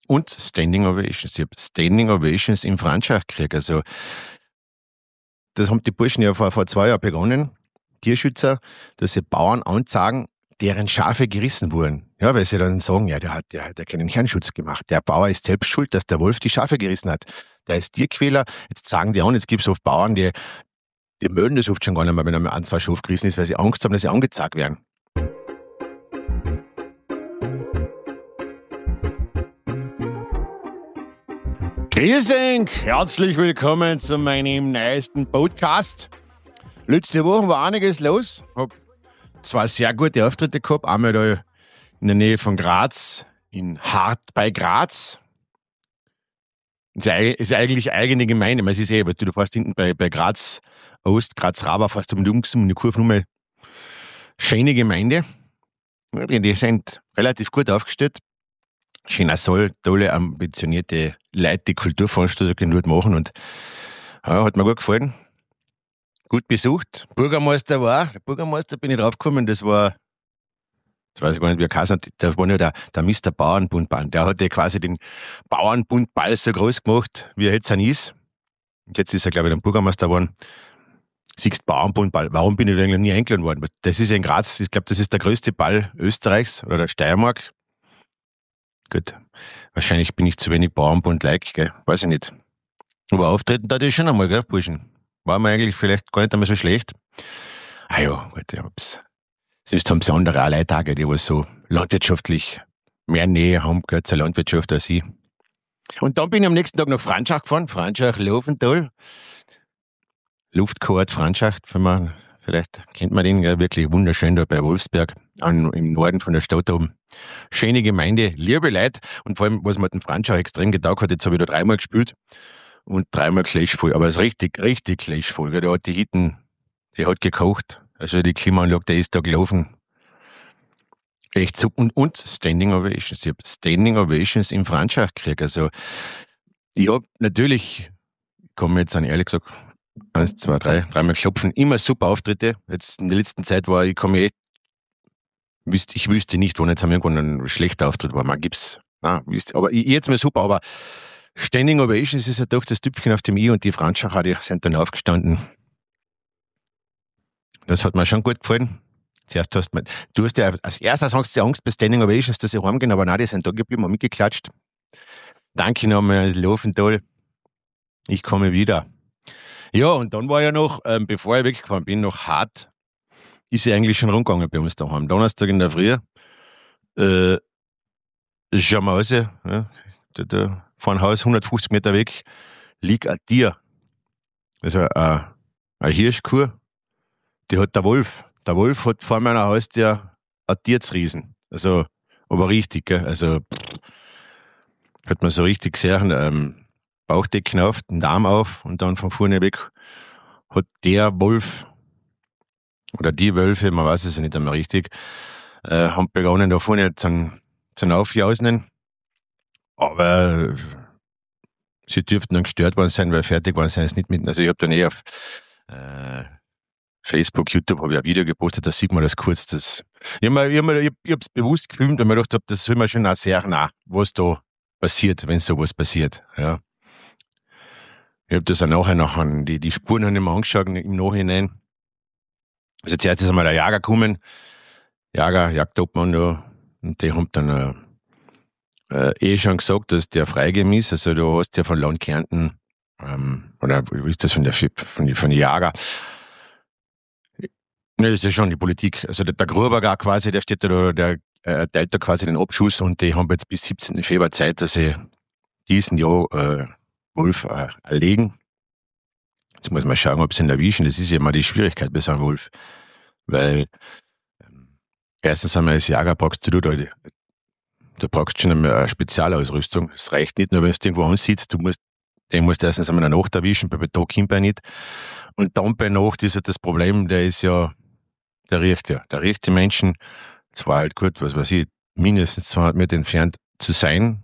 Und Standing Ovations. Ich habe Standing Ovations im Franschach gekriegt. Also, das haben die Burschen ja vor 2 Jahren begonnen, Tierschützer, dass sie Bauern anzeigen, deren Schafe gerissen wurden. Ja, weil sie dann sagen, ja, der hat keinen Herrenschutz gemacht. Der Bauer ist selbst schuld, dass der Wolf die Schafe gerissen hat. Der ist Tierquäler. Jetzt sagen die an, jetzt gibt es oft Bauern, die melden das oft schon gar nicht mehr, wenn einmal 1, 2 Schafe gerissen ist, weil sie Angst haben, dass sie angezeigt werden. Grüß euch, herzlich willkommen zu meinem neuesten Podcast. Letzte Woche war einiges los. Hab 2 sehr gute Auftritte gehabt. Einmal da in der Nähe von Graz, in Hart bei Graz. Ist eigentlich eigene Gemeinde. Es ist weil du fährst hinten bei Graz Ost, Graz Raba, fährst um die Kurve nochmal. Schöne Gemeinde. Die sind relativ gut aufgestellt. Schöner Soll, tolle, ambitionierte Leute, die Kulturveranstaltungen dort machen und ja, hat mir gut gefallen. Gut besucht. Der Bürgermeister bin ich draufgekommen, das weiß ich gar nicht, wie er geheißen hat, das war nur der Mr. Bauernbundball. Der hat ja quasi den Bauernbundball so groß gemacht, wie er jetzt ist. Und jetzt ist er, glaube ich, der Bürgermeister geworden. Siehst Bauernbundball. Warum bin ich da eigentlich nie eingeladen worden? Das ist ja in Graz, ich glaube, das ist der größte Ball Österreichs oder der Steiermark. Gut, wahrscheinlich bin ich zu wenig Bauernbund-like, gell? Weiß ich nicht. Aber auftreten da ist schon einmal, gell, Burschen? War mir eigentlich vielleicht gar nicht einmal so schlecht. Ah ja, gut, sonst haben sie andere auch Leute, die was so landwirtschaftlich mehr Nähe haben, gell, zur Landwirtschaft als ich. Und dann bin ich am nächsten Tag nach Franschach gefahren, Franschach-Löwenthal. Luftkurort Franschach, vielleicht kennt man den, gell, wirklich wunderschön da bei Wolfsberg, im Norden von der Stadt oben. Schöne Gemeinde, liebe Leute und vor allem, was mir den Franschach extrem getaugt hat, jetzt habe ich da 3-mal gespielt und 3-mal clashvoll, aber es ist richtig clashvoll, gell, da hat die Hitten, die hat gekocht, also die Klimaanlage, der ist da gelaufen. Echt super. Und Standing Ovations, ich habe Standing Ovations im Franschach gekriegt, also ich habe natürlich, kann mir jetzt an ehrlich gesagt, 1, 2, 3-mal klopfen, immer super Auftritte. Jetzt in der letzten Zeit ich wüsste nicht, wo jetzt irgendwann ein schlechter Auftritt war. Aber jetzt mal super, aber Standing Ovations ist ja doch das Tüpfchen auf dem I und die Franzschacher, die sind dann aufgestanden. Das hat mir schon gut gefallen. Du hast ja als erstes Angst bei Standing Ovations, dass sie heimgehen, aber nein, die sind da geblieben und mitgeklatscht. Danke nochmal, Löwenthal. Ich komme wieder. Ja, und dann war ja noch, bevor ich weggefahren bin, noch hart, ist ja eigentlich schon rumgegangen bei uns daheim. Donnerstag in der Früh, schauen wir raus, ja, da vor dem Haus, 150 Meter weg, liegt ein Tier. Also eine Hirschkuh, die hat der Wolf. Der Wolf hat vor meiner Haustür ein Tier zu riesen. Also, aber richtig, gell? Also, hat man so richtig gesehen, Bauchdecken auf, den Darm auf und dann von vorne weg hat der Wolf oder die Wölfe, man weiß es ja nicht einmal richtig, haben begonnen da vorne zum Aufjausen. Aber sie dürften dann gestört worden sein, weil fertig waren sie nicht mit. Also ich habe dann auf Facebook, YouTube habe ich ein Video gepostet, da sieht man das kurz. Ich hab's bewusst gefilmt, weil ich mir gedacht habe, das soll man schon auch sehr nah, was da passiert, wenn sowas passiert. Ja. Ich habe das auch nachher die Spuren habe ich mir angeschaut im Nachhinein. Also zuerst ist einmal der Jäger gekommen, Jagdobmann da, und die haben dann schon gesagt, dass der freigegeben ist. Also du hast ja von Land Kärnten, oder wie ist das von den Jäger? Ne, das ist ja schon die Politik. Also der Gruber quasi, der steht da, der teilt da quasi den Abschuss und die haben jetzt bis 17. Februar Zeit, dass sie diesen Jahr Wolf erlegen. Jetzt muss man schauen, ob sie ihn erwischen. Das ist ja immer die Schwierigkeit bei so einem Wolf. Weil erstens einmal als Jäger brauchst du brauchst schon eine Spezialausrüstung. Es reicht nicht nur, wenn du irgendwo ansitzt, den musst du erstens einmal in der Nacht erwischen, bei Tag kommt er nicht. Und dann bei Nacht ist ja das Problem, der riecht die Menschen, zwar halt gut, was weiß ich, mindestens 200 Meter entfernt zu sein.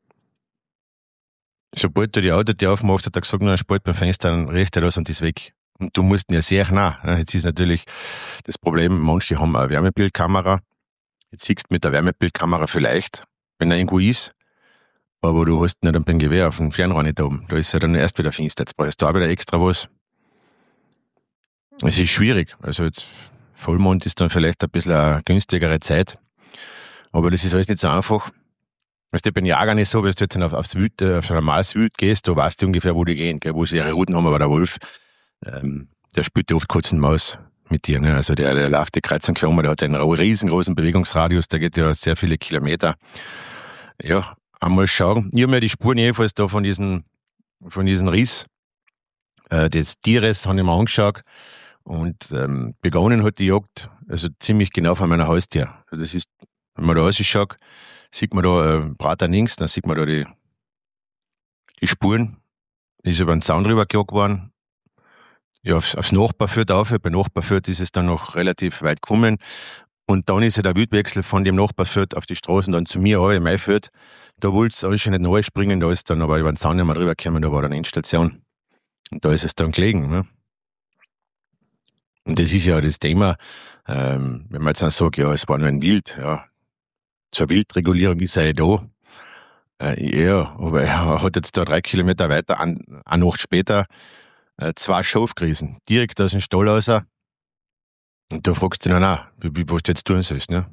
Sobald du die Autotür aufmachst, hat er gesagt, nur ein Spalt beim Fenster, dann riecht er das und ist weg. Und du musst ihn ja sehr nah. Jetzt ist natürlich das Problem, manche haben eine Wärmebildkamera. Jetzt siehst du mit der Wärmebildkamera vielleicht, wenn er irgendwo ist. aber du hast nicht beim Gewehr auf dem Fernrohr nicht oben. Da ist ja dann erst wieder finster. Jetzt brauchst du auch wieder extra was. Es ist schwierig. Also jetzt Vollmond ist dann vielleicht ein bisschen eine günstigere Zeit. Aber das ist alles nicht so einfach. Weißt du, beim Jager nicht so, wenn du jetzt auf ein normales Wild gehst, da weißt du ungefähr, wo die gehen, gell, wo sie ihre Routen haben, aber der Wolf, der spielt ja oft Katz und Maus mit dir, ne? Also der läuft die Kreuz und quer um, der hat einen riesengroßen Bewegungsradius, der geht ja sehr viele Kilometer. Ja, einmal schauen. Ich habe mir die Spuren jedenfalls da von diesem Riss, des Tieres, habe ich mir angeschaut und begonnen hat die Jagd, also ziemlich genau vor meiner Haustür. Also das ist, wenn man da rausschaut, sieht man da Prater links, dann sieht man da die Spuren. Ist über den Zaun drüber gejagt worden. Ja, aufs Nachbarfeld auf. Bei Nachbarfeld ist es dann noch relativ weit gekommen. Und dann ist ja der Wildwechsel von dem Nachbarfeld auf die Straßen dann zu mir, in mein Feld. Da wollte es alles schon nicht neu springen, da ist dann aber über den Zaun nicht mehr drüber gekommen, da war dann Endstation. Und da ist es dann gelegen. Ne? Und das ist ja das Thema, wenn man jetzt dann sagt, ja, es war nur ein Wild, ja. Zur Wildregulierung ist er ja da. Ja, aber er hat jetzt da 3 Kilometer weiter, eine Nacht später, 2 Schafgriesen, direkt aus dem Stall raus. Und da fragst du dann auch, was du jetzt tun sollst, ne?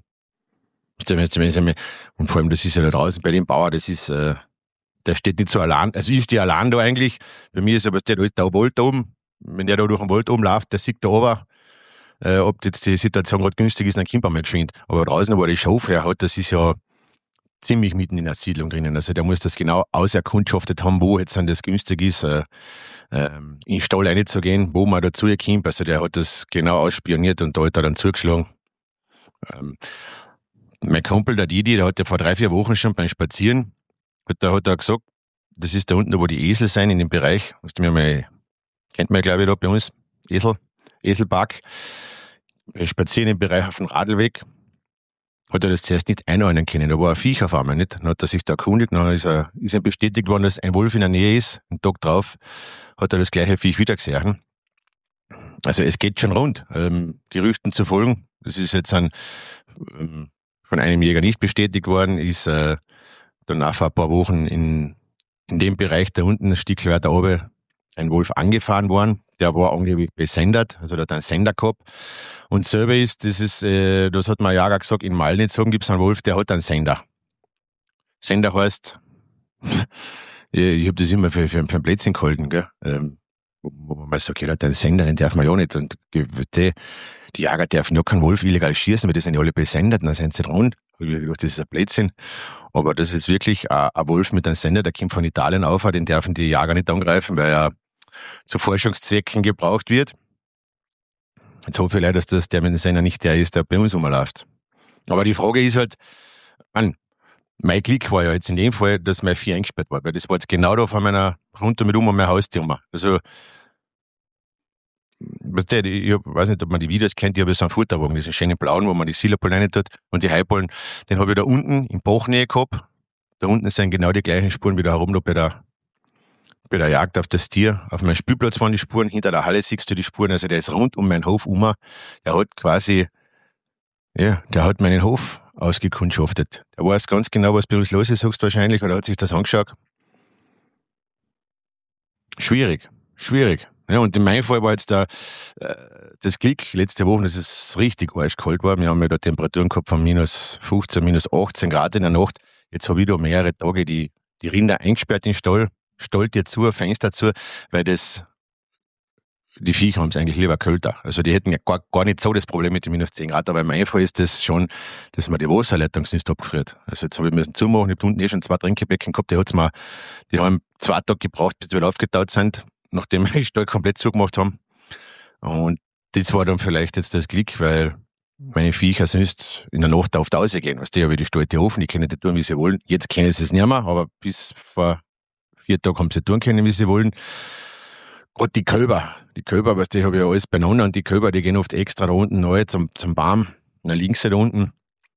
Und vor allem, das ist ja da draußen bei dem Bauer, das ist, der steht nicht so allein, also ich stehe allein da eigentlich, bei mir ist aber da ist der Wald da oben, wenn der da durch den Wald oben läuft, der sieht da oben, ob jetzt die Situation gerade günstig ist, dann kommt er mal geschwind. Aber draußen, wo er die Schafe her hat, das ist ja ziemlich mitten in der Siedlung drinnen. Also der muss das genau auserkundschaftet haben, wo jetzt dann das günstig ist, in den Stall reinzugehen, wo man dazu kommt. Also der hat das genau ausspioniert und da hat er dann zugeschlagen. Mein Kumpel, der Didi, der hat ja vor 3-4 Wochen schon beim Spazieren, hat er gesagt, das ist da unten, wo die Esel sein, in dem Bereich, kennt man ja, glaube ich, da bei uns, Eselpark. Wir spazieren im Bereich auf dem Radlweg. Hat er das zuerst nicht einordnen können. Da war ein Viech auf einmal nicht. Dann hat er sich da erkundigt. Dann ist ihm bestätigt worden, dass ein Wolf in der Nähe ist. Einen Tag drauf hat er das gleiche Viech wieder gesehen. Also es geht schon rund. Gerüchten zu folgen. Das ist jetzt von einem Jäger nicht bestätigt worden. Ist danach vor ein paar Wochen in dem Bereich da unten, ein Stück weiter oben, ein Wolf angefahren worden. Der war angeblich besendet, also der hat einen Sender gehabt. Und selber das hat mein Jager gesagt, in Malnitzhofen gibt es einen Wolf, der hat einen Sender. Sender heißt, ich habe das immer für einen Blödsinn gehalten, gell? Wo man sagt, okay, der hat einen Sender, den darf man ja nicht. Und die Jäger dürfen ja keinen Wolf illegal schießen, weil die sind ja alle besendet, dann sind sie dran. Ich habe gedacht, das ist ein Blödsinn. Aber das ist wirklich ein Wolf mit einem Sender, der kommt von Italien auf, den dürfen die Jäger nicht angreifen, weil er zu Forschungszwecken gebraucht wird. Jetzt hoffe ich leider, dass der mit dem Sender nicht der ist, der bei uns rumläuft. Aber die Frage ist halt, mein Glück war ja jetzt in dem Fall, dass mein Vieh eingesperrt war, weil das war jetzt genau da von meiner, runter mit um mein Haustür. Also, ich weiß nicht, ob man die Videos kennt, ich habe so einen Futterwagen, diesen schönen blauen, wo man die Silberballen rein tut und die Heiballen, den habe ich da unten im Bachnähe gehabt. Da unten sind genau die gleichen Spuren wie da herum, da bei der Jagd auf das Tier. Auf meinem Spielplatz waren die Spuren, hinter der Halle siehst du die Spuren, also der ist rund um meinen Hof der hat quasi, der hat meinen Hof ausgekundschaftet. Der weiß ganz genau, was bei uns los ist, sagst du wahrscheinlich, oder hat sich das angeschaut. Schwierig. Ja, und in meinem Fall war jetzt das Glück, letzte Woche, dass es richtig arschkalt war. Wir haben ja da Temperaturen gehabt von minus 15, minus 18 Grad in der Nacht. Jetzt habe ich da mehrere Tage die Rinder eingesperrt in den Stall, Stalltür zu, Fenster zu, weil die Viecher haben es eigentlich lieber kälter. Also die hätten ja gar nicht so das Problem mit den minus 10 Grad, aber in meinem Fall ist das schon, dass man die Wasserleitung nicht abgefriert. Also jetzt habe ich müssen zumachen, ich habe unten schon 2 Trinkbecken gehabt, die haben 2 Tage gebraucht, bis die wieder aufgetaut sind, nachdem wir den Stall komplett zugemacht haben. Und das war dann vielleicht jetzt das Glück, weil meine Viecher sonst in der Nacht oft rausgehen. Weißt du, ich habe die Stalte offen, die können die tun, wie sie wollen. Jetzt können sie es nicht mehr, aber bis vor 4 Tagen haben sie tun können, wie sie wollen. Gerade die Kälber, weißt du, ich habe ja alles beieinander und die Kälber, die gehen oft extra da unten rein zum Baum. Und dann liegen sie da unten.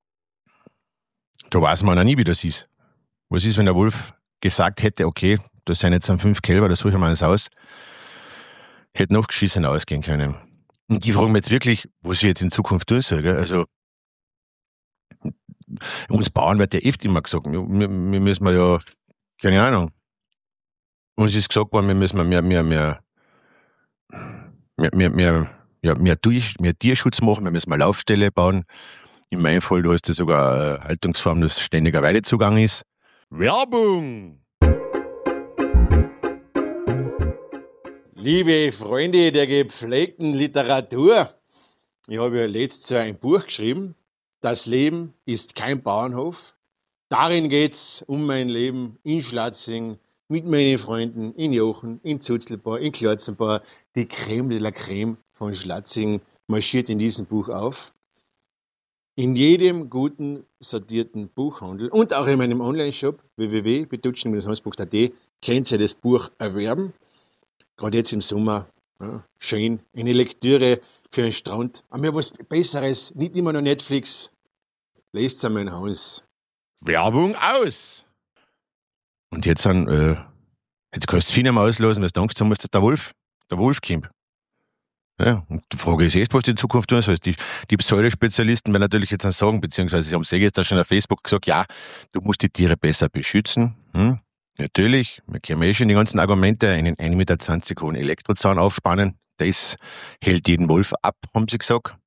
Da weiß man auch nie, wie das ist. Was ist, wenn der Wolf gesagt hätte, okay, da sind jetzt 5 Kälber, da suche ich mal eins aus. Hätte noch geschissen ausgehen können. Und die fragen mich jetzt wirklich, was ich jetzt in Zukunft tun soll. Gell? Also, uns Bauern wird ja oft immer gesagt, wir müssen ja keine Ahnung. Uns ist gesagt worden, wir müssen mehr Tierschutz machen, wir müssen eine Laufstelle bauen. In meinem Fall, da ist das sogar eine Haltungsform, dass ständiger Weidezugang ist. Werbung! Liebe Freunde der gepflegten Literatur, ich habe ja letztes Jahr ein Buch geschrieben, Das Leben ist kein Bauernhof. Darin geht es um mein Leben in Schlatzing, mit meinen Freunden in Jochen, in Zutzelbau, in Klarzenbau. Die Creme de la Creme von Schlatzing marschiert in diesem Buch auf. In jedem guten, sortierten Buchhandel und auch in meinem Online-Shop www.betutschen-hans.at könnt ihr das Buch erwerben. Gerade jetzt im Sommer, ja, schön, eine Lektüre für einen Strand. Aber was Besseres, nicht immer noch Netflix. Lest es an mein Haus. Werbung aus! Und jetzt kannst du Fina mal auslösen, weil du Angst haben musst, dass der Wolf kommt. Ja, und die Frage ist echt, was die Zukunft tun soll. Die Pseudospezialisten werden natürlich jetzt sagen, beziehungsweise sie haben es jetzt schon auf Facebook gesagt, ja, du musst die Tiere besser beschützen. Natürlich, wir kennen schon die ganzen Argumente, einen 1,20 Meter hohen Elektrozaun aufspannen, das hält jeden Wolf ab, haben sie gesagt.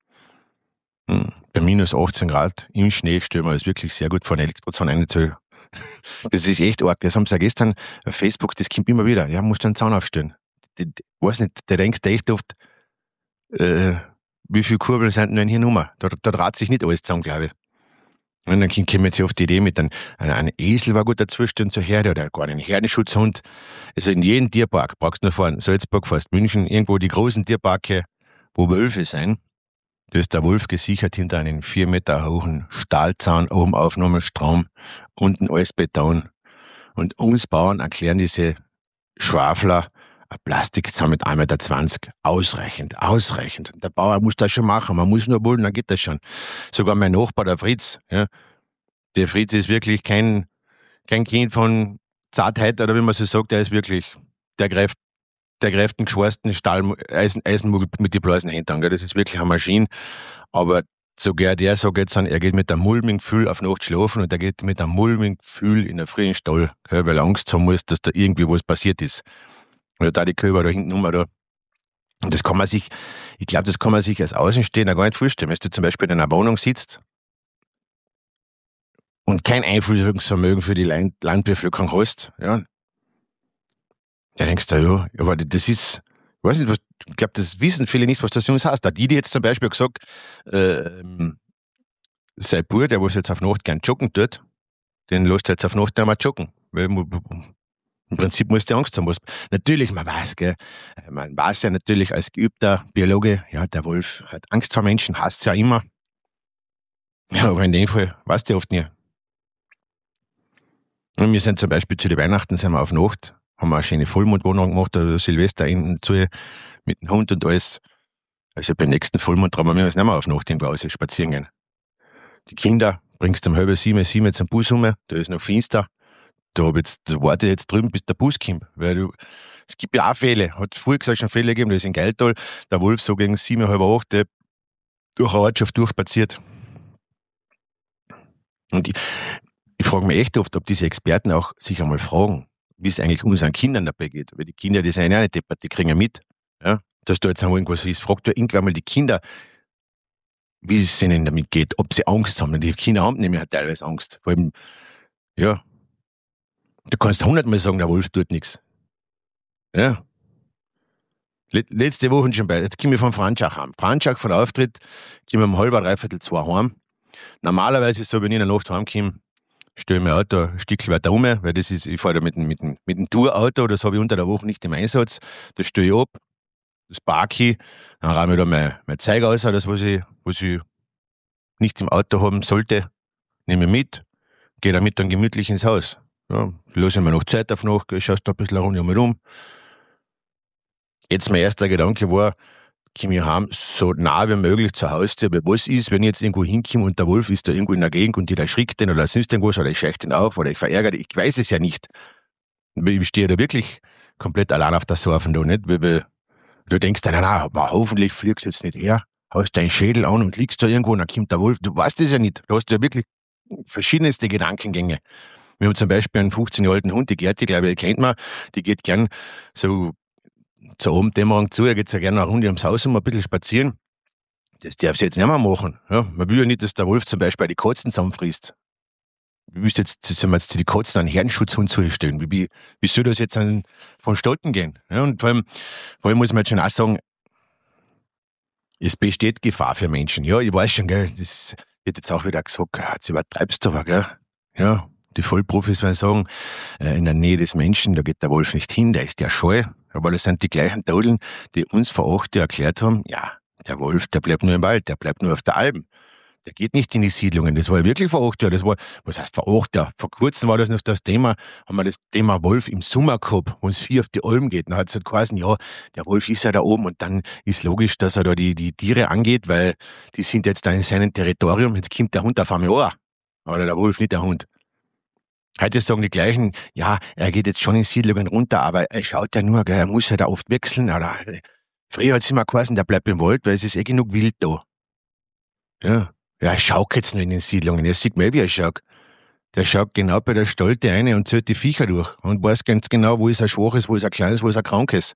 Bei minus 18 Grad im Schnee stellen wir uns wirklich sehr gut vor, einen Elektrozaun einzustellen. Das ist echt arg. Das haben sie ja gestern auf Facebook, das kommt immer wieder. Ja, musst du einen Zaun aufstellen. Weiß nicht, der denkt echt oft, wie viele Kurbeln sind denn hier Nummer? Da dreht sich nicht alles zusammen, glaube ich. Und dann kommen wir jetzt auf die Idee mit einem Esel war gut dazustehen zur Herde oder gar einen Herdenschutzhund. Also in jedem Tierpark, brauchst du nur fahren, Salzburg, fast München, irgendwo die großen Tierparke, wo Wölfe sind, da ist der Wolf gesichert hinter einem 4 Meter hohen Stahlzaun, oben Aufnahmestrom, unten alles Beton. Und uns Bauern erklären diese Schwafler, ein Plastikzaun mit 1,20 Meter, ausreichend. Der Bauer muss das schon machen, man muss nur wollen, dann geht das schon. Sogar mein Nachbar, der Fritz, ja, der Fritz ist wirklich kein Kind von Zartheit, oder wie man so sagt, der ist wirklich, der greift einen geschweißten Eisenmuggel mit die bloßen Händen. Das ist wirklich eine Maschine. Aber sogar der sagt jetzt, er geht mit einem mulmigen Gefühl auf Nacht schlafen und er geht mit einem mulmigen Gefühl in einen frühen Stall, weil er Angst haben muss, dass da irgendwie was passiert ist. Oder da die Kälber da hinten rum da. Und das kann man sich als Außenstehender gar nicht vorstellen. Wenn du zum Beispiel in einer Wohnung sitzt und kein Einfühlungsvermögen für die Landbevölkerung hast, ja, da denkst du, ja, aber das ist, ich weiß nicht, ich glaube, das wissen viele nicht, was das Jungs heißt. Da die jetzt zum Beispiel gesagt, sein Bruder, der was jetzt auf Nacht gern joggen tut, den lässt jetzt auf Nacht nicht mehr joggen. Weil im Prinzip musst du Angst haben. Natürlich, man weiß ja natürlich als geübter Biologe, ja, der Wolf hat Angst vor Menschen, hasst es ja immer. Ja, aber in dem Fall weißt du oft nie. Und wir sind zum Beispiel zu den Weihnachten sind wir auf Nacht, haben wir eine schöne Vollmondwohnung gemacht, oder Silvester innen zu, mit dem Hund und alles. Also beim nächsten Vollmond trauen wir uns nicht mehr auf Nacht irgendwo raus spazieren gehen. Die Kinder bringst du um 6:30 zum Bus rum, da ist noch finster. Da warte ich jetzt drüben, bis der Bus kommt. Weil es gibt ja auch Fälle, hat früher gesagt schon Fälle gegeben, das ist in Geiltal, der Wolf so gegen 7, halb 8 durch eine Ortschaft durchspaziert. Und ich frage mich echt oft, ob diese Experten auch sich einmal fragen, wie es eigentlich unseren Kindern dabei geht. Weil die Kinder, die sind ja nicht deppert, die kriegen ja mit, ja, dass da jetzt einmal irgendwas ist. Fragt ja irgendwann mal die Kinder, wie es ihnen damit geht, ob sie Angst haben. Und die Kinder haben nämlich halt teilweise Angst. Vor allem, ja, du kannst 100-mal sagen, der Wolf tut nichts. Ja. Letzte Woche schon bei, jetzt komme ich von Franschach heim. Franschach von der Auftritt, komme ich um 1:30, 2 heim. Normalerweise ist es so, wenn ich in der Nacht heimkomme, stelle ich mein Auto ein Stückchen weiter um, weil das ist, ich fahre da mit dem Tourauto, das habe ich unter der Woche nicht im Einsatz. Das stelle ich ab, das parke ich, dann räume ich da mein Zeug raus, das, was ich nicht im Auto haben sollte, nehme ich mit, gehe damit dann gemütlich ins Haus. Ja, lasse ich mir noch Zeit auf Nacht, schaust da ein bisschen rum. Jetzt mein erster Gedanke war, komme ich heim so nah wie möglich zur Haustür, weil was ist, wenn ich jetzt irgendwo hinkomme und der Wolf ist da irgendwo in der Gegend und ich erschrickt den oder sonst irgendwas oder ich scheuche den auf oder ich verärgere den, ich weiß es ja nicht. Ich stehe da wirklich komplett allein auf der Surfen da, nicht? Weil du denkst dann, hoffentlich fliegst du jetzt nicht her, hast deinen Schädel an und liegst da irgendwo und dann kommt der Wolf, du weißt es ja nicht, du hast ja wirklich verschiedenste Gedankengänge. Wir haben zum Beispiel einen 15 Jahre alten Hund, die Gerti, glaube ich, kennt man, die geht gern so zur Abenddämmerung zu, er geht ja gerne eine Runde ums Haus ein bisschen spazieren. Das darf sie jetzt nicht mehr machen. Ja, man will ja nicht, dass der Wolf zum Beispiel die Katzen zusammenfrisst. Wie willst du jetzt die Katzen einen Herdenschutzhund zustellen? Wie soll das jetzt vonstatten gehen? Ja, und vor allem muss man jetzt schon auch sagen, es besteht Gefahr für Menschen. Ja, ich weiß schon, gell, das wird jetzt auch wieder gesagt, jetzt übertreibst du aber, gell. Ja, die Vollprofis werden sagen, in der Nähe des Menschen, da geht der Wolf nicht hin, der ist ja scheu. Aber das sind die gleichen Todeln, die uns vor 8 Jahren erklärt haben, ja, der Wolf, der bleibt nur im Wald, der bleibt nur auf der Alm. Der geht nicht in die Siedlungen. Das war ja wirklich vor 8 Jahren. Das war, was heißt vor 8 Jahren? Vor kurzem war das noch das Thema, haben wir das Thema Wolf im Sommer gehabt, wo es viel auf die Alm geht. Dann hat es halt geheißen, ja, der Wolf ist ja da oben und dann ist logisch, dass er da die Tiere angeht, weil die sind jetzt da in seinem Territorium. Jetzt kommt der Hund auf einmal an. Oder der Wolf, nicht der Hund. Heute sagen die gleichen, ja, er geht jetzt schon in Siedlungen runter, aber er schaut ja nur, gell, er muss ja da oft wechseln. Oder, früher hat es immer geheißen, der bleibt im Wald, weil es ist genug Wild da. Ja. Ja, er schaut jetzt nur in den Siedlungen. Er sieht mal, wie er schaut. Der schaut genau bei der Stolte rein und zählt die Viecher durch und weiß ganz genau, wo ist er schwaches, wo ist er kleines, wo ist er krankes.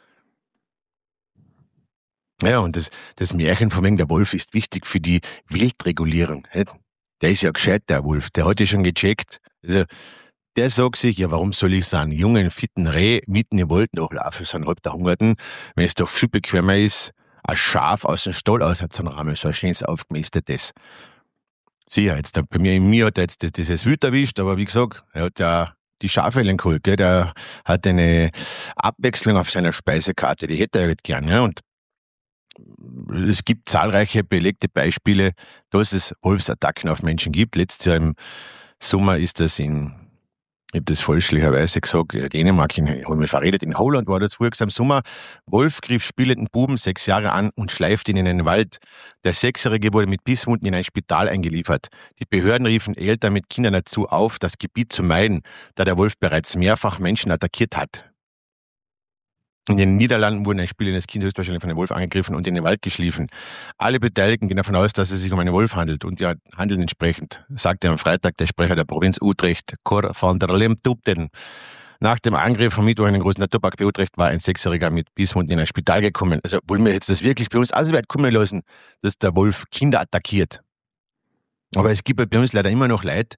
Ja, und das Märchen von wegen der Wolf ist wichtig für die Wildregulierung. Der ist ja gescheit, der Wolf. Der hat ja schon gecheckt. Also, der sagt sich, ja, warum soll ich so einen jungen, fitten Reh mitten im Wald nachlaufen, so einen halb der Hungerten, wenn es doch viel bequemer ist, ein Schaf aus dem Stall auszunehmen, so ein schönes aufgemästetes. Sicher, jetzt bei mir hat er jetzt dieses Wild erwischt, aber wie gesagt, er hat ja die Schafellen geholt, gell? Der hat eine Abwechslung auf seiner Speisekarte, die hätte er halt gern, ja, und es gibt zahlreiche belegte Beispiele, dass es Wolfsattacken auf Menschen gibt. Letztes Jahr im Sommer ist das ich habe das fälschlicherweise gesagt, Dänemark, ich habe mich verredet, in Holland war das voriges im Sommer. Wolf griff spielenden Buben 6 Jahre an und schleifte ihn in einen Wald. Der 6-Jährige wurde mit Bisswunden in ein Spital eingeliefert. Die Behörden riefen Eltern mit Kindern dazu auf, das Gebiet zu meiden, da der Wolf bereits mehrfach Menschen attackiert hat. In den Niederlanden wurde ein spielendes Kind höchstwahrscheinlich von einem Wolf angegriffen und in den Wald geschliffen. Alle Beteiligten gehen davon aus, dass es sich um einen Wolf handelt und ja, handeln entsprechend, sagte am Freitag der Sprecher der Provinz Utrecht, Cor van der Lemtubden. Nach dem Angriff vom Mittwoch in den großen Naturpark bei Utrecht war ein 6-Jähriger mit Bisswunden in ein Spital gekommen. Also wollen wir jetzt das wirklich bei uns auch so weit kommen lassen, dass der Wolf Kinder attackiert? Aber es gibt bei uns leider immer noch Leute,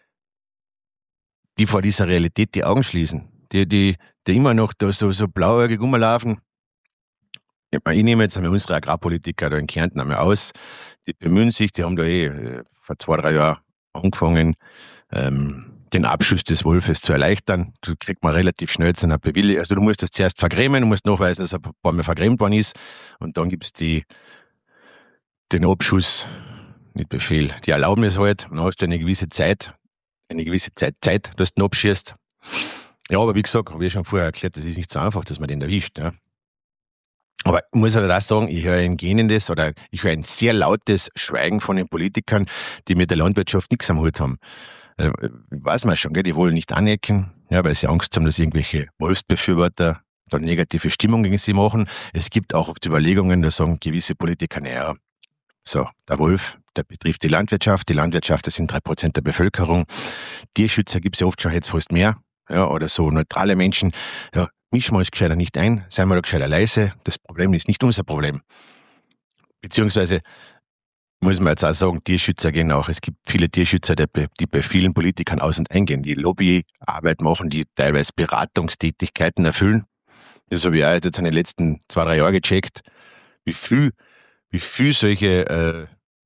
die vor dieser Realität die Augen schließen. Die immer noch da so blauäugig rumlaufen. Ich nehme jetzt einmal unsere Agrarpolitiker da in Kärnten einmal aus. Die bemühen sich, die haben da vor 2-3 Jahren angefangen, den Abschuss des Wolfes zu erleichtern. Du kriegt man relativ schnell zu einer Bewilligung. Also du musst das zuerst vergrämen, du musst nachweisen, dass er ein paar Mal vergrämt worden ist. Und dann gibt's den Abschuss, nicht Befehl, die Erlaubnis halt. Und dann hast du eine gewisse Zeit, dass du ihn abschießt. Ja, aber wie gesagt, habe ich schon vorher erklärt, das ist nicht so einfach, dass man den erwischt. Ja. Aber ich muss halt auch sagen, ich höre ein gähnendes oder ich höre ein sehr lautes Schweigen von den Politikern, die mit der Landwirtschaft nichts am Hut haben. Weiß man schon, gell? Die wollen nicht anecken, ja, weil sie Angst haben, dass irgendwelche Wolfsbefürworter da negative Stimmung gegen sie machen. Es gibt auch oft Überlegungen, da sagen gewisse Politiker, naja, so, der Wolf, der betrifft die Landwirtschaft, das sind 3% der Bevölkerung. Tierschützer gibt es ja oft schon jetzt fast mehr. Ja, oder so neutrale Menschen, ja, mischen wir uns gescheiter nicht ein, seien wir da gescheiter leise, das Problem ist nicht unser Problem. Beziehungsweise muss man jetzt auch sagen, Tierschützer gehen auch, es gibt viele Tierschützer, die bei vielen Politikern aus- und eingehen, die Lobbyarbeit machen, die teilweise Beratungstätigkeiten erfüllen. Das habe ich auch jetzt in den letzten 2-3 Jahren gecheckt, wie viel solche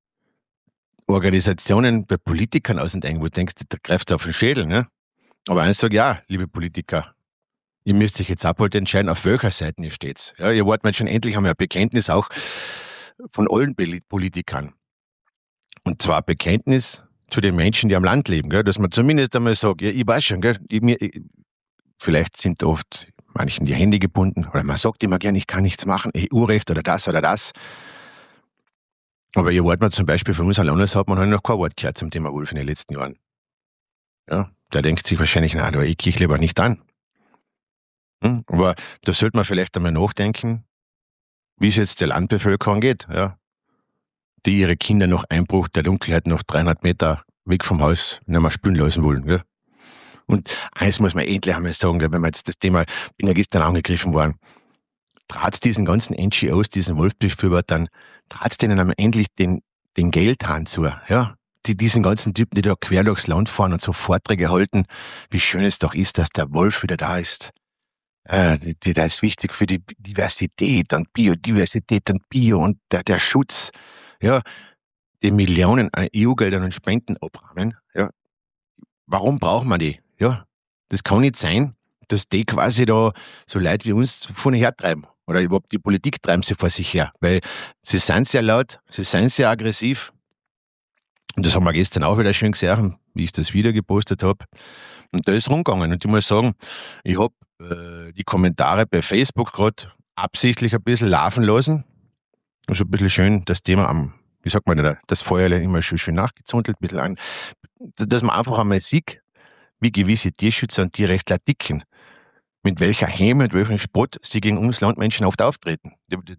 Organisationen bei Politikern aus- und ein, wo du denkst, da greift es auf den Schädel, ne? Aber eins sage ich ja, liebe Politiker, ihr müsst euch jetzt auch bald entscheiden, auf welcher Seite ihr steht. Ja, ihr wollt mal schon endlich einmal ein Bekenntnis auch von allen Politikern. Und zwar ein Bekenntnis zu den Menschen, die am Land leben, gell? Dass man zumindest einmal sagt, ja, ich weiß schon, gell? Vielleicht sind oft manchen die Hände gebunden oder man sagt immer gern, ich kann nichts machen, EU-Recht oder das oder das. Aber ihr wollt mal zum Beispiel von uns Landeshauptmann noch kein Wort gehört zum Thema Wolf in den letzten Jahren. Ja, der denkt sich wahrscheinlich, na, da ich lieber nicht an. Aber da sollte man vielleicht einmal nachdenken, wie es jetzt der Landbevölkerung geht, ja, die ihre Kinder nach Einbruch der Dunkelheit noch 300 Meter weg vom Haus nicht mehr spielen lassen wollen. Ja. Und eines muss man endlich einmal sagen, wenn man jetzt das Thema, bin ja gestern angegriffen worden, trotz diesen ganzen NGOs, diesen Wolfbefürwortern, trotz denen einmal endlich den Geldhahn zu, ja. Diesen ganzen Typen, die da quer durchs Land fahren und so Vorträge halten, wie schön es doch ist, dass der Wolf wieder da ist. Der ist wichtig für die Diversität und Biodiversität und Bio und der Schutz, ja, die Millionen an EU-Geldern und Spenden abrahmen, ja. Warum braucht man die? Ja, das kann nicht sein, dass die quasi da so Leute wie uns vorne hertreiben. Oder überhaupt die Politik treiben sie vor sich her. Weil sie sind sehr laut, sie sind sehr aggressiv. Und das haben wir gestern auch wieder schön gesehen, wie ich das Video gepostet habe. Und da ist rumgegangen. Und ich muss sagen, ich habe die Kommentare bei Facebook gerade absichtlich ein bisschen laufen lassen. Also ein bisschen schön das Thema wie sagt man da, das Feuerlein immer schön nachgezündelt, ein bisschen an, dass man einfach einmal sieht, wie gewisse Tierschützer und Tierrechtler ticken. Mit welcher Häme und welchem Spott sie gegen uns Landmenschen oft auftreten.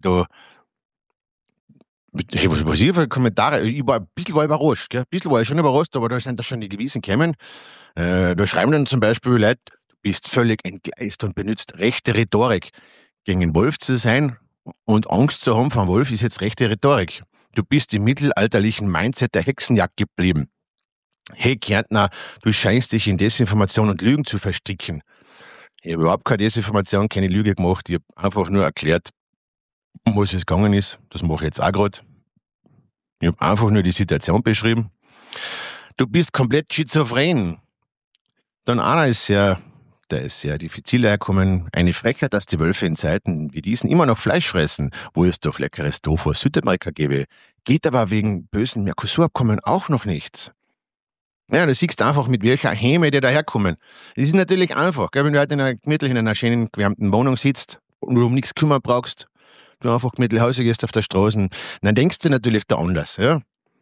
Was ich für Kommentare, ich war ein bisschen überrascht, gell? Ein bisschen war ich schon überrascht, aber da sind da schon die Gewissen gekommen. Da schreiben dann zum Beispiel Leute, du bist völlig entgleist und benutzt rechte Rhetorik. Gegen den Wolf zu sein und Angst zu haben vor dem Wolf ist jetzt rechte Rhetorik. Du bist im mittelalterlichen Mindset der Hexenjagd geblieben. Hey Kärntner, du scheinst dich in Desinformation und Lügen zu verstricken. Ich habe überhaupt keine Desinformation, keine Lüge gemacht. Ich habe einfach nur erklärt, um was es gegangen ist. Das mache ich jetzt auch gerade. Ich habe einfach nur die Situation beschrieben. Du bist komplett schizophren. Dann einer der ist sehr diffizil hergekommen. Eine Frechheit, dass die Wölfe in Zeiten wie diesen immer noch Fleisch fressen, wo es doch leckeres Tofu aus Südamerika gäbe. Geht aber wegen bösen Mercosur-Abkommen auch noch nicht. Ja, du siehst einfach, mit welcher Häme die daherkommen. Es ist natürlich einfach, gell, wenn du halt gemütlich in einer schönen, gewärmten Wohnung sitzt und du um nichts kümmern brauchst, du einfach gemütlich Hause gehst auf der Straße, dann denkst du natürlich da anders, ja.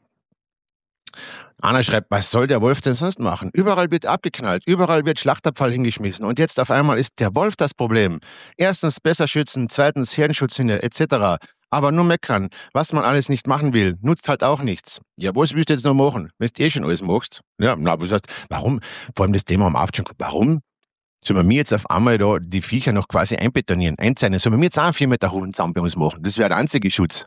Einer schreibt, was soll der Wolf denn sonst machen? Überall wird abgeknallt, überall wird Schlachtabfall hingeschmissen und jetzt auf einmal ist der Wolf das Problem. Erstens besser schützen, zweitens Herdenschutzhunde etc. Aber nur meckern, was man alles nicht machen will, nutzt halt auch nichts. Ja, was willst du jetzt noch machen, wenn du schon alles machst? Ja, na, was heißt, warum? Vor allem das Thema am Aufstehen, warum sollen wir mir jetzt auf einmal da die Viecher noch quasi einbetonieren, einzeichnen? Sollen wir mir jetzt auch einen 4 Meter hohen Zaun bei uns machen? Das wäre der einzige Schutz.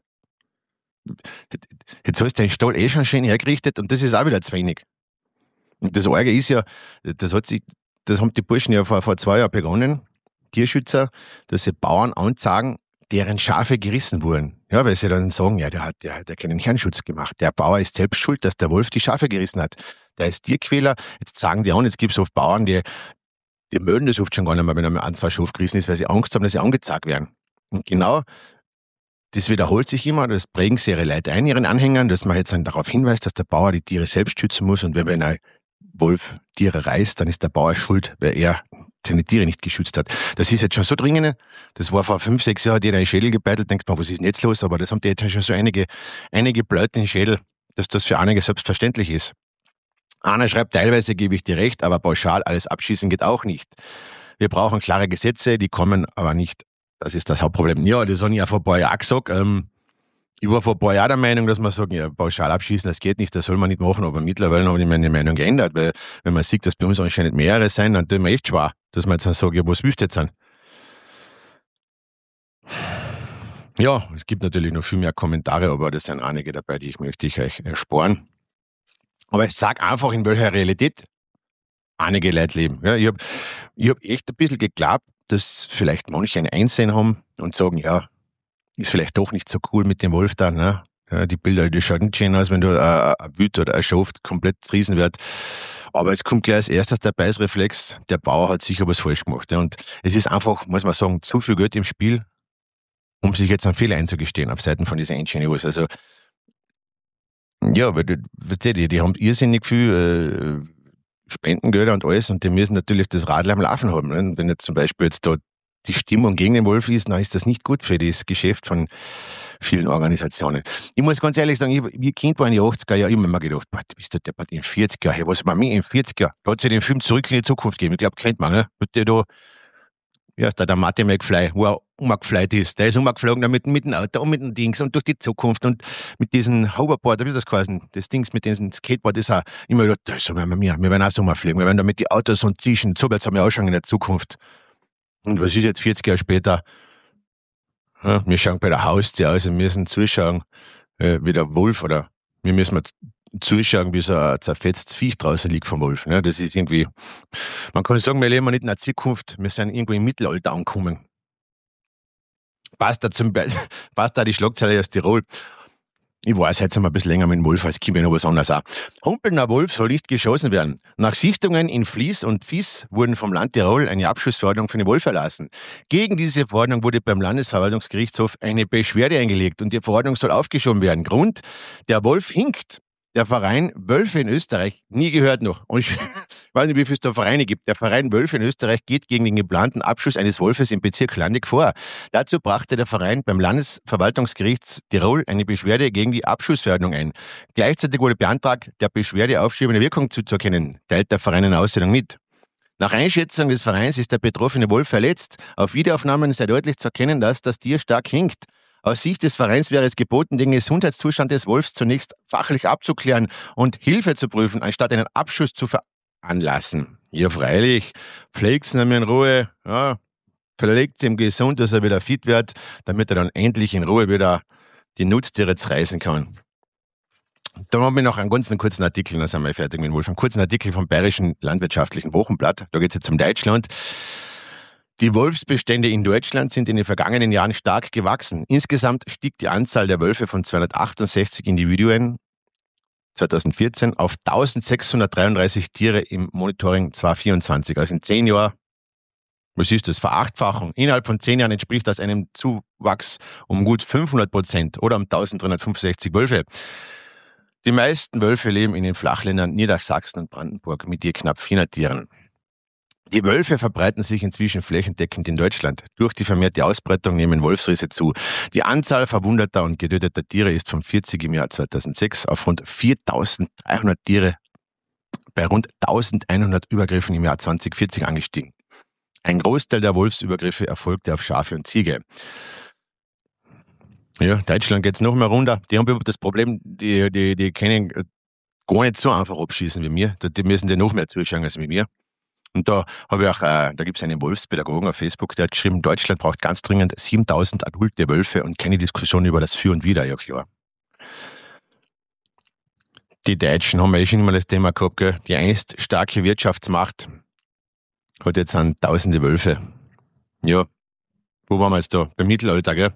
Jetzt hast du den Stall schon schön hergerichtet und das ist auch wieder zu wenig. Und das Arge ist ja, das haben die Burschen ja vor 2 Jahren begonnen, Tierschützer, dass sie Bauern anzeigen, deren Schafe gerissen wurden. Ja, weil sie dann sagen, ja, der hat keinen Herrenschutz gemacht. Der Bauer ist selbst schuld, dass der Wolf die Schafe gerissen hat. Der ist Tierquäler. Jetzt sagen die an, jetzt gibt es oft Bauern, die mögen das oft schon gar nicht mehr, wenn einmal 1, 2 Schafe gerissen ist, weil sie Angst haben, dass sie angezeigt werden. Und genau das wiederholt sich immer, das prägen sie ihre Leute ein, ihren Anhängern, dass man jetzt dann darauf hinweist, dass der Bauer die Tiere selbst schützen muss und wenn ein Wolf Tiere reißt, dann ist der Bauer schuld, weil er seine Tiere nicht geschützt hat. Das ist jetzt schon so dringend, das war vor 5, 6 Jahren, hat jeder einen Schädel gebeitelt, denkt man, was ist denn jetzt los, aber das haben die jetzt schon so einige Leute in den Schädel, dass das für einige selbstverständlich ist. Einer schreibt, teilweise gebe ich dir recht, aber pauschal alles abschießen geht auch nicht. Wir brauchen klare Gesetze, die kommen aber nicht. Das ist das Hauptproblem. Ja, das habe ich ja vor ein paar Jahren auch gesagt. Ich war vor ein paar Jahren der Meinung, dass man sagen, ja, pauschal abschießen, das geht nicht, das soll man nicht machen. Aber mittlerweile habe ich meine Meinung geändert, weil wenn man sieht, dass bei uns anscheinend mehrere sein, dann tut mir echt schwer, dass man jetzt dann sagt, ja, was willst du jetzt sein? Ja, es gibt natürlich noch viel mehr Kommentare, aber das sind einige dabei, die möchte ich euch ersparen. Aber ich sage einfach, in welcher Realität einige Leute leben. Ja, ich hab echt ein bisschen geglaubt, dass vielleicht manche ein Einsehen haben und sagen, ja, ist vielleicht doch nicht so cool mit dem Wolf da, ne? Ja, die Bilder, die schauen nicht schön aus, wenn du ein Wild oder ein Schaf komplett zerrissen wird. Aber es kommt gleich als erstes der Beißreflex, der Bauer hat sicher was falsch gemacht. Ja. Und es ist einfach, muss man sagen, zu viel Geld im Spiel, um sich jetzt einen Fehler einzugestehen auf Seiten von diesen NGOs. Also, ja, weil die haben irrsinnig viel Spendengelder und alles und die müssen natürlich das Radl am Laufen haben. Ne? Wenn jetzt zum Beispiel jetzt da die Stimmung gegen den Wolf ist, dann ist das nicht gut für das Geschäft von vielen Organisationen. Ich muss ganz ehrlich sagen, wie Kind war in den 80er Jahren, ich habe mir immer gedacht, boah, du bist der in 40er Jahren, hey, was war mir in 40er Jahren? Da hat es ja den Film Zurück in die Zukunft gegeben, ich glaube, kennt man, ne? Der da wie heißt der Marty McFly, wo er umgeflogen ist. Der ist umgeflogen mit dem Auto und mit dem Dings und durch die Zukunft und mit diesen Hoverboard, wie das geheißen, das Dings mit diesem Skateboard, das auch immer gedacht, das werden wir werden auch so mal fliegen, wir werden da mit die Autos und Zischen, so wird's wir ausschauen in der Zukunft. Und was ist jetzt 40 Jahre später? Ja, wir schauen bei der Haustür aus und müssen zuschauen, wie der Wolf oder wir müssen mal zuschauen, wie so ein zerfetztes Viech draußen liegt vom Wolf. Ja, das ist irgendwie, man kann sagen, wir leben nicht in der Zukunft, wir sind irgendwo im Mittelalter angekommen. Passt da die Schlagzeile aus Tirol. Ich weiß, jetzt haben wir ein bisschen länger mit dem Wolf, als kommt ja noch was anderes auch. Humpelnder Wolf soll nicht geschossen werden. Nach Sichtungen in Fließ und Fies wurden vom Land Tirol eine Abschussverordnung für den Wolf erlassen. Gegen diese Verordnung wurde beim Landesverwaltungsgerichtshof eine Beschwerde eingelegt und die Verordnung soll aufgeschoben werden. Grund, der Wolf hinkt. Der Verein Wölfe in Österreich, nie gehört noch. Und ich weiß nicht, wie viel es da Vereine gibt. Der Verein Wölfe in Österreich geht gegen den geplanten Abschuss eines Wolfes im Bezirk Landig vor. Dazu brachte der Verein beim Landesverwaltungsgericht Tirol eine Beschwerde gegen die Abschussverordnung ein. Gleichzeitig wurde beantragt, der Beschwerde aufschiebende Wirkung zuzuerkennen, teilt der Verein in der Aussendung mit. Nach Einschätzung des Vereins ist der betroffene Wolf verletzt. Auf Wiederaufnahmen sei deutlich zu erkennen, dass das Tier stark hinkt. Aus Sicht des Vereins wäre es geboten, den Gesundheitszustand des Wolfs zunächst fachlich abzuklären und Hilfe zu prüfen, anstatt einen Abschuss zu veranlassen. Ja, freilich, pflegt's ihn in Ruhe, ja, pflegt's ihm gesund, dass er wieder fit wird, damit er dann endlich in Ruhe wieder die Nutztiere reißen kann. Dann haben wir noch einen ganz kurzen Artikel, dann sind wir fertig mit dem Wolf, einen kurzen Artikel vom Bayerischen Landwirtschaftlichen Wochenblatt, da geht es jetzt um Deutschland. Die Wolfsbestände in Deutschland sind in den vergangenen Jahren stark gewachsen. Insgesamt stieg die Anzahl der Wölfe von 268 Individuen 2014 auf 1633 Tiere im Monitoring 2024. Also in 10 Jahren, was ist das, Verachtfachung. Innerhalb von 10 Jahren entspricht das einem Zuwachs um gut 500% oder um 1365 Wölfe. Die meisten Wölfe leben in den Flachländern Niedersachsen und Brandenburg mit je knapp 400 Tieren. Die Wölfe verbreiten sich inzwischen flächendeckend in Deutschland. Durch die vermehrte Ausbreitung nehmen Wolfsrisse zu. Die Anzahl verwundeter und getöteter Tiere ist von 40 im Jahr 2006 auf rund 4.300 Tiere bei rund 1.100 Übergriffen im Jahr 2040 angestiegen. Ein Großteil der Wolfsübergriffe erfolgte auf Schafe und Ziege. Ja, Deutschland geht's noch mehr runter. Die haben das Problem, die können gar nicht so einfach abschießen wie wir. Die müssen dir noch mehr zuschauen als wie wir. Und da habe ich auch, da gibt es einen Wolfspädagogen auf Facebook, der hat geschrieben, Deutschland braucht ganz dringend 7.000 adulte Wölfe und keine Diskussion über das Für und Wider, ja klar. Die Deutschen haben wir schon immer das Thema gehabt, gell? Die einst starke Wirtschaftsmacht hat jetzt an tausende Wölfe. Ja, wo waren wir jetzt da? Beim Mittelalter, gell?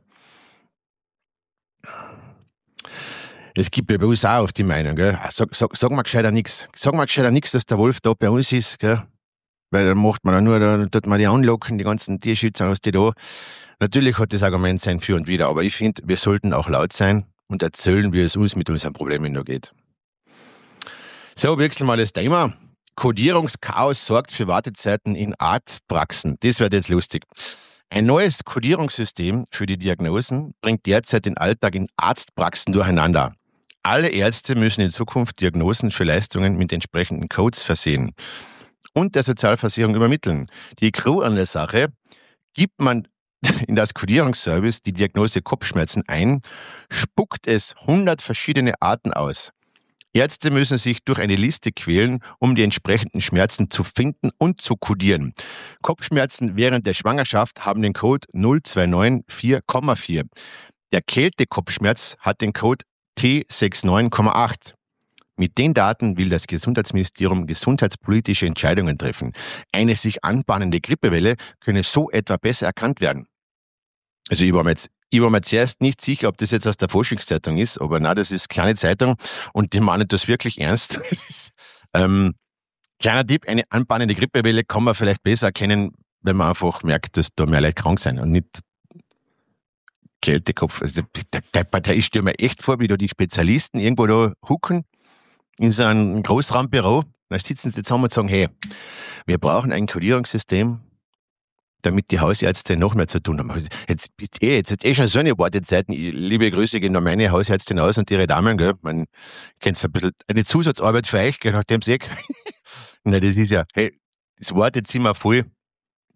Es gibt ja bei uns auch oft die Meinung, gell? Sag mal gescheiter nichts. Sag mal gescheiter nichts, dass der Wolf da bei uns ist, gell? Weil dann macht man dann tut man die anlocken, die ganzen Tierschützer aus die da. Natürlich hat das Argument sein Für und Wider, aber ich finde, wir sollten auch laut sein und erzählen, wie es uns mit unseren Problemen noch geht. So, wechseln wir das Thema. Kodierungschaos sorgt für Wartezeiten in Arztpraxen. Das wird jetzt lustig. Ein neues Kodierungssystem für die Diagnosen bringt derzeit den Alltag in Arztpraxen durcheinander. Alle Ärzte müssen in Zukunft Diagnosen für Leistungen mit entsprechenden Codes versehen und der Sozialversicherung übermitteln. Die Crew an der Sache: gibt man in das Kodierungsservice die Diagnose Kopfschmerzen ein, spuckt es 100 verschiedene Arten aus. Ärzte müssen sich durch eine Liste quälen, um die entsprechenden Schmerzen zu finden und zu kodieren. Kopfschmerzen während der Schwangerschaft haben den Code 0294,4. Der Kältekopfschmerz hat den Code T69,8. Mit den Daten will das Gesundheitsministerium gesundheitspolitische Entscheidungen treffen. Eine sich anbahnende Grippewelle könne so etwa besser erkannt werden. Also ich war mir zuerst nicht sicher, ob das jetzt aus der Forschungszeitung ist, aber nein, das ist kleine Zeitung und die meinen das wirklich ernst. Kleiner Tipp, eine anbahnende Grippewelle kann man vielleicht besser erkennen, wenn man einfach merkt, dass da mehr Leute krank sind und nicht Kältekopf. Also ich stelle mir echt vor, wie da die Spezialisten irgendwo da hucken in so einem Großraumbüro, da sitzen sie zusammen und sagen, hey, wir brauchen ein Kodierungssystem, damit die Hausärzte noch mehr zu tun haben. Jetzt hat schon so eine Wartezeit. Liebe Grüße gehen an meine Hausärztin aus und ihre Damen, gell. Man kennt es ein bisschen, eine Zusatzarbeit für euch, gell, nachdem sie Nein, das ist ja, hey, das Wartezimmer voll.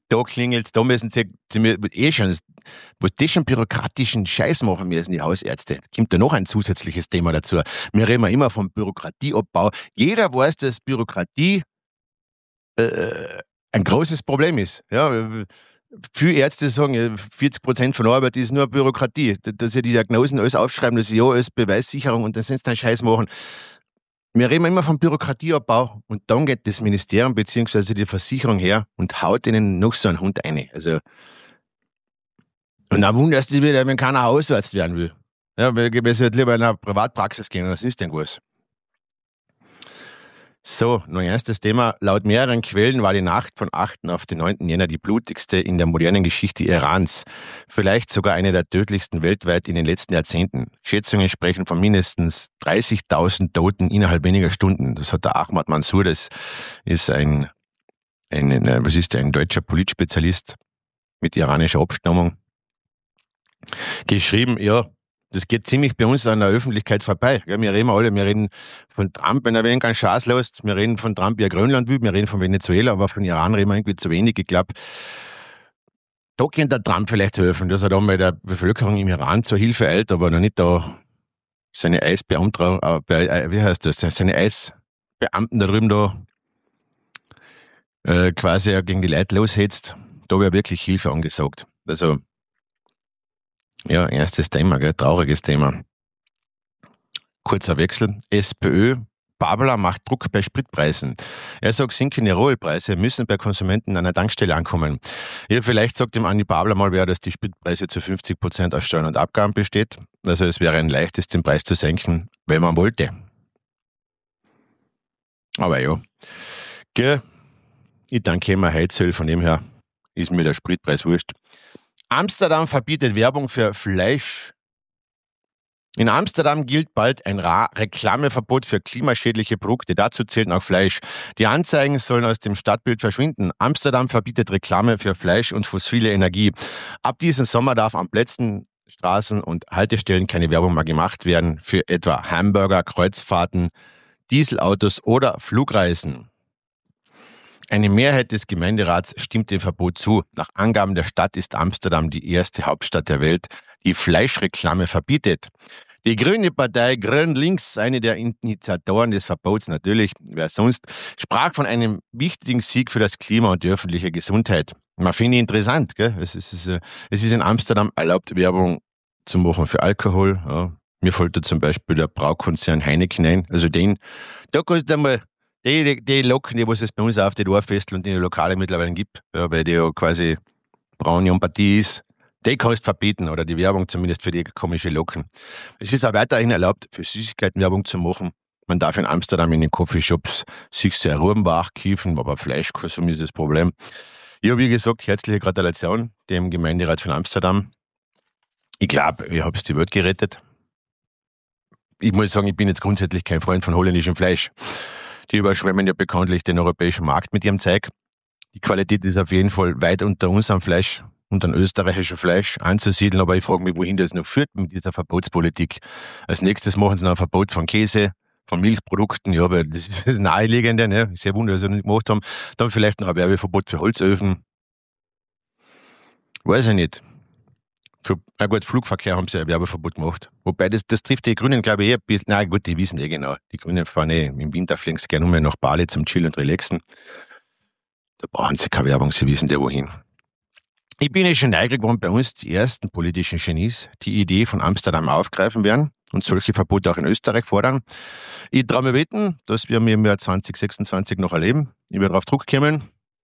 da klingelt, da müssen sie schon, was die schon bürokratischen Scheiß machen müssen, die Hausärzte. Jetzt kommt da noch ein zusätzliches Thema dazu. Wir reden immer vom Bürokratieabbau. Jeder weiß, dass Bürokratie ein großes Problem ist. Ja, viele Ärzte sagen, 40% von der Arbeit ist nur Bürokratie. Dass sie die Diagnosen alles aufschreiben, dass sie ja als Beweissicherung und dann sind sie dann Scheiß machen. Wir reden immer vom Bürokratieabbau und dann geht das Ministerium bzw. die Versicherung her und haut ihnen noch so einen Hund rein. Also, und dann wunderst du dich wieder, wenn keiner Hausarzt werden will. Ja, weil ich halt lieber in eine Privatpraxis gehen, das ist irgendwas. So, noch ein erstes Thema. Laut mehreren Quellen war die Nacht von 8. auf den 9. Jänner die blutigste in der modernen Geschichte Irans. Vielleicht sogar eine der tödlichsten weltweit in den letzten Jahrzehnten. Schätzungen sprechen von mindestens 30.000 Toten innerhalb weniger Stunden. Das hat der Ahmad Mansour, das ist ein deutscher Politspezialist mit iranischer Abstammung, geschrieben. Ja, das geht ziemlich bei uns an der Öffentlichkeit vorbei. Ja, wir reden von Trump, wenn er wenig einen Schaß lässt. Wir reden von Trump, wie er Grönland will. Wir reden von Venezuela, aber von Iran reden wir irgendwie zu wenig. Ich glaube, da könnte der Trump vielleicht helfen, dass er da mal der Bevölkerung im Iran zur Hilfe eilt, aber noch nicht da seine Eisbeamten da drüben da quasi gegen die Leute loshetzt. Da wäre wirklich Hilfe angesagt. Also, ja, erstes Thema, gell? Trauriges Thema. Kurzer Wechsel. SPÖ, Babler macht Druck bei Spritpreisen. Er sagt, sinkende Rohölpreise müssen bei Konsumenten an der Tankstelle ankommen. Ja, vielleicht sagt ihm Andi Babler mal wer, dass die Spritpreise zu 50% aus Steuern und Abgaben besteht. Also es wäre ein leichtes, den Preis zu senken, wenn man wollte. Aber ja, gell? Ich danke immer Heizöl, von dem her ist mir der Spritpreis wurscht. Amsterdam verbietet Werbung für Fleisch. In Amsterdam gilt bald ein Reklameverbot für klimaschädliche Produkte. Dazu zählt auch Fleisch. Die Anzeigen sollen aus dem Stadtbild verschwinden. Amsterdam verbietet Reklame für Fleisch und fossile Energie. Ab diesem Sommer darf an Plätzen, Straßen und Haltestellen keine Werbung mehr gemacht werden für etwa Hamburger, Kreuzfahrten, Dieselautos oder Flugreisen. Eine Mehrheit des Gemeinderats stimmt dem Verbot zu. Nach Angaben der Stadt ist Amsterdam die erste Hauptstadt der Welt, die Fleischreklame verbietet. Die Grüne Partei Grün-Links, eine der Initiatoren des Verbots natürlich, wer sonst, sprach von einem wichtigen Sieg für das Klima und die öffentliche Gesundheit. Man finde ich interessant, gell? Es ist in Amsterdam erlaubt, Werbung zu machen für Alkohol. Ja. Mir fällt da zum Beispiel der Braukonzern Heineken ein. Also da kannst du einmal die Locken, die was es bei uns auf die Dorffestel und die Lokale mittlerweile gibt, ja, weil die ja quasi braune Empathie ist, die kannst du verbieten oder die Werbung zumindest für die komische Locken. Es ist auch weiterhin erlaubt, für Süßigkeiten Werbung zu machen. Man darf in Amsterdam in den Coffeeshops sich sehr Rubenbach kiefen, aber Fleischkonsum ist das Problem. Ja, wie gesagt, herzliche Gratulation dem Gemeinderat von Amsterdam. Ich glaube, ihr habt die Welt gerettet. Ich muss sagen, ich bin jetzt grundsätzlich kein Freund von holländischem Fleisch. Die überschwemmen ja bekanntlich den europäischen Markt mit ihrem Zeug. Die Qualität ist auf jeden Fall weit unter unserem Fleisch, unter dem österreichischen Fleisch anzusiedeln, aber ich frage mich, wohin das noch führt mit dieser Verbotspolitik. Als nächstes machen sie noch ein Verbot von Käse, von Milchprodukten, ja, weil das ist das Naheliegende, ne? Sehr wunder, dass sie das nicht gemacht haben. Dann vielleicht noch ein Werbeverbot für Holzöfen. Weiß ich nicht. Flugverkehr haben sie ein Werbeverbot gemacht. Wobei, das trifft die Grünen, glaube ich, eher ein bisschen. Nein, gut, die wissen genau. Die Grünen fahren im Winter fliegen sie gerne nach Bali zum Chillen und Relaxen. Da brauchen sie keine Werbung, sie wissen ja wohin. Ich bin ja schon neugierig, wann bei uns die ersten politischen Genies die Idee von Amsterdam aufgreifen werden und solche Verbote auch in Österreich fordern. Ich traue mir wetten, dass wir im Jahr 2026 noch erleben. Ich werde darauf zurückkommen.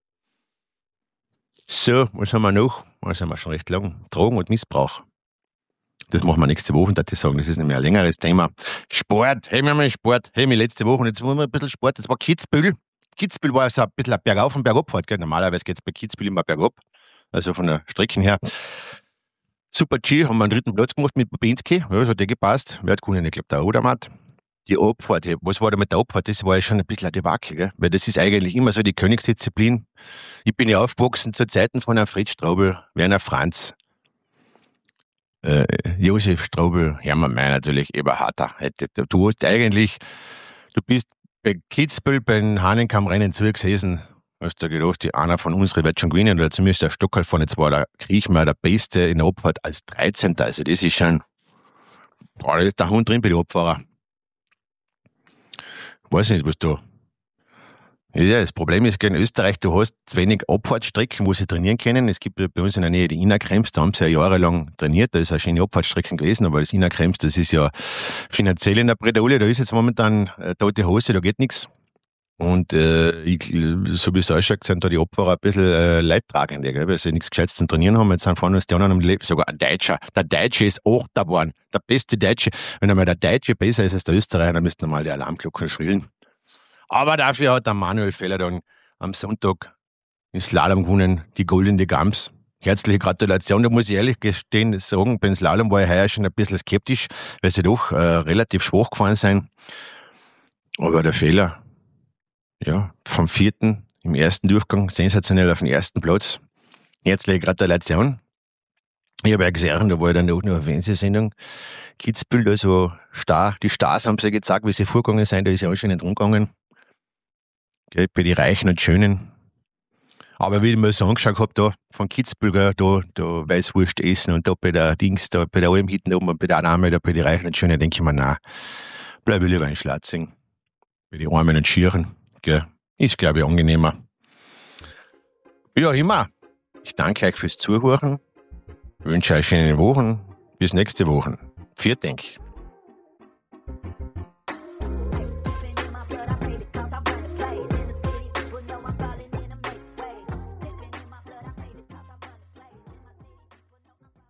So, was haben wir noch? Das haben wir schon recht lang. Drogen und Missbrauch. Das machen wir nächste Woche, würde ich sagen. Das ist nämlich ein längeres Thema. Sport. Hey, wir haben Sport. Hey, mir letzte Woche. Jetzt wollen wir ein bisschen Sport. Das war Kitzbühel. Kitzbühel war so ein bisschen eine Bergauf- und Bergabfahrt. Gell? Normalerweise geht es bei Kitzbühel immer bergab. Also von der Strecke her. Super G haben wir einen 3. Platz gemacht mit Babinski. Ja, das hat eh gepasst. Wer hat gewonnen? Ich glaube, der Odermatt. Die Abfahrt, was war da mit der Abfahrt? Das war ja schon ein bisschen ein Debakel, gell? Weil das ist eigentlich immer so die Königsdisziplin. Ich bin ja aufgewachsen zu Zeiten von Herrn Fritz Straubel, Werner Franz, Josef Straubel, Hermann May natürlich, Eberharter. Du bist bei Kitzbühel beim Hahnenkammrennen zugesessen, Hast du gedacht, einer von uns wird schon gewinnen oder zumindest auf Stockholm fahren. Jetzt war der Kriechmeier der Beste in der Abfahrt als 13. Also das ist schon, da ist der Hund drin bei den Abfahrer. Weiß nicht, was du. Ja, das Problem ist, in Österreich, du hast zu wenig Abfahrtsstrecken, wo sie trainieren können. Es gibt bei uns in der Nähe die Innerkrems, da haben sie ja jahrelang trainiert, da ist eine schöne Abfahrtsstrecken gewesen, aber das Innerkrems, das ist ja finanziell in der Bredouille, da ist jetzt momentan tote Hose, da geht nichts. Und so wie es ausschaut, sind da die Abfahrer ein bisschen leidtragend, weil sie nichts Gescheites zum Trainieren haben. Jetzt sind vorne uns die anderen am Leben. Sogar ein Deutscher. Der Deutsche ist auch da geworden. Der beste Deutsche. Wenn einmal der Deutsche besser ist als der Österreicher, dann müssten einmal die Alarmglocken schrillen. Aber dafür hat der Manuel Feller dann am Sonntag in Slalom gewonnen, die Goldene Gams. Herzliche Gratulation, da muss ich ehrlich gestehen, sagen, beim Slalom war ich heuer schon ein bisschen skeptisch, weil sie doch relativ schwach gefahren sind. Aber der Feller, ja, vom 4. im ersten Durchgang, sensationell auf den ersten Platz. Herzliche Gratulation. Ich habe ja gesehen, da war ja dann auch noch eine Fernsehsendung. Kitzbühel, also die Stars haben sie gezeigt, wie sie vorgegangen sind, da ist ja anscheinend rumgegangen. Bei den Reichen und Schönen. Aber wie ich mir so angeschaut habe, da von Kitzbühel, da Weißwurst essen und da bei der bei der Alm hinten oben und bei der Dame, da bei den Reichen und Schönen, denke ich mir, nein, bleib ich lieber in Schlatzing. Bei den Armen und Schieren. Gell. Ist, glaube ich, angenehmer. Ja, immer. Ich danke euch fürs Zuhören. Wünsche euch schöne Wochen. Bis nächste Woche. Vielen Dank.